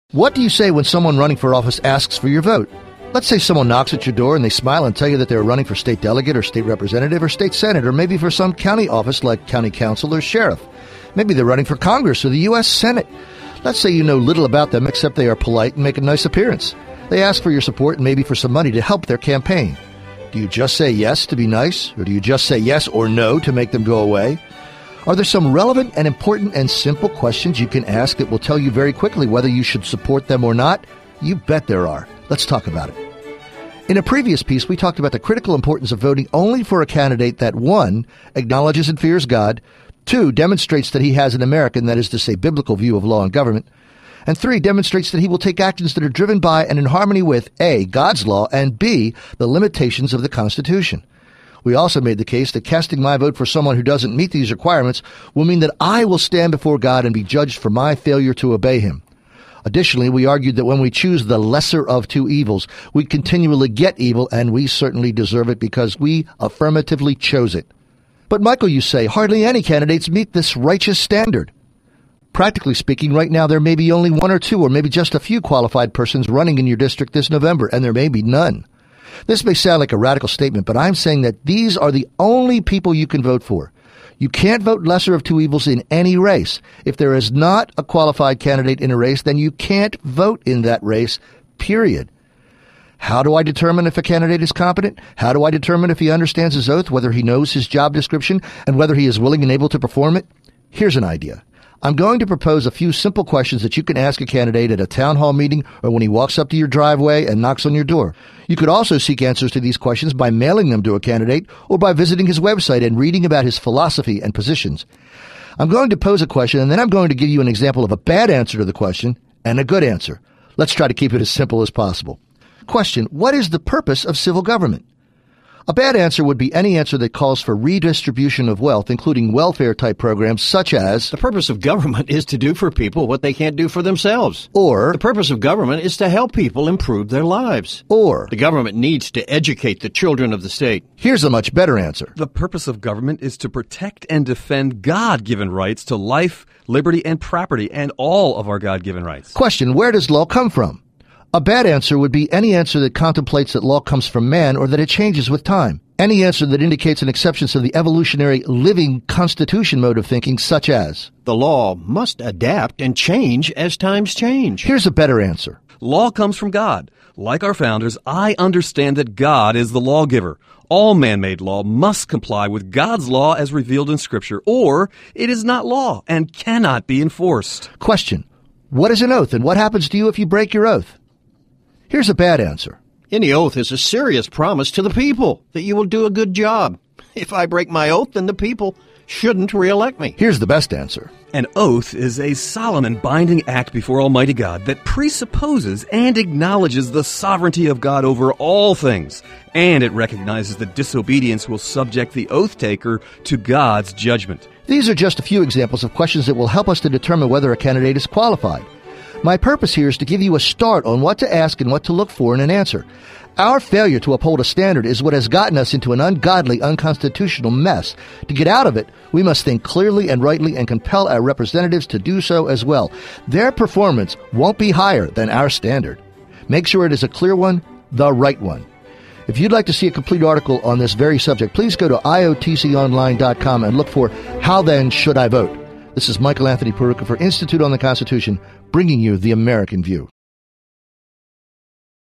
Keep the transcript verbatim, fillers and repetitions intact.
What do you say when someone running for office asks for your vote? Let's say someone knocks at your door and they smile and tell you that they're running for state delegate or state representative or state senate, or maybe for some county office like county council or sheriff. Maybe they're running for Congress or the U S Senate. Let's say you know little about them except they are polite and make a nice appearance. They ask for your support and maybe for some money to help their campaign. Do you just say yes to be nice, or do you just say yes or no to make them go away? Are there some relevant and important and simple questions you can ask that will tell you very quickly whether you should support them or not? You bet there are. Let's talk about it. In a previous piece, we talked about the critical importance of voting only for a candidate that, one, acknowledges and fears God, two, demonstrates that he has an American, that is to say, biblical view of law and government, and three, demonstrates that he will take actions that are driven by and in harmony with A, God's law, and B, the limitations of the Constitution. We also made the case that casting my vote for someone who doesn't meet these requirements will mean that I will stand before God and be judged for my failure to obey him. Additionally, we argued that when we choose the lesser of two evils, we continually get evil, and we certainly deserve it because we affirmatively chose it. But Michael, you say, hardly any candidates meet this righteous standard. Practically speaking, right now there may be only one or two or maybe just a few qualified persons running in your district this November, and there may be none. This may sound like a radical statement, but I'm saying that these are the only people you can vote for. You can't vote lesser of two evils in any race. If there is not a qualified candidate in a race, then you can't vote in that race, period. How do I determine if a candidate is competent? How do I determine if he understands his oath, whether he knows his job description, and whether he is willing and able to perform it? Here's an idea. I'm going to propose a few simple questions that you can ask a candidate at a town hall meeting or when he walks up to your driveway and knocks on your door. You could also seek answers to these questions by mailing them to a candidate or by visiting his website and reading about his philosophy and positions. I'm going to pose a question, and then I'm going to give you an example of a bad answer to the question and a good answer. Let's try to keep it as simple as possible. Question: what is the purpose of civil government? A bad answer would be any answer that calls for redistribution of wealth, including welfare-type programs such as... The purpose of government is to do for people what they can't do for themselves. Or... The purpose of government is to help people improve their lives. Or... The government needs to educate the children of the state. Here's a much better answer. The purpose of government is to protect and defend God-given rights to life, liberty, and property, and all of our God-given rights. Question: where does law come from? A bad answer would be any answer that contemplates that law comes from man or that it changes with time. Any answer that indicates an acceptance of the evolutionary living constitution mode of thinking, such as... The law must adapt and change as times change. Here's a better answer. Law comes from God. Like our founders, I understand that God is the lawgiver. All man-made law must comply with God's law as revealed in Scripture, or it is not law and cannot be enforced. Question: what is an oath, and what happens to you if you break your oath? Here's a bad answer. Any oath is a serious promise to the people that you will do a good job. If I break my oath, then the people shouldn't reelect me. Here's the best answer. An oath is a solemn and binding act before Almighty God that presupposes and acknowledges the sovereignty of God over all things, and it recognizes that disobedience will subject the oath taker to God's judgment. These are just a few examples of questions that will help us to determine whether a candidate is qualified. My purpose here is to give you a start on what to ask and what to look for in an answer. Our failure to uphold a standard is what has gotten us into an ungodly, unconstitutional mess. To get out of it, we must think clearly and rightly and compel our representatives to do so as well. Their performance won't be higher than our standard. Make sure it is a clear one, the right one. If you'd like to see a complete article on this very subject, please go to I O T C online dot com and look for How Then Should I Vote? This is Michael Anthony Peruka for Institute on the Constitution, bringing you the American View.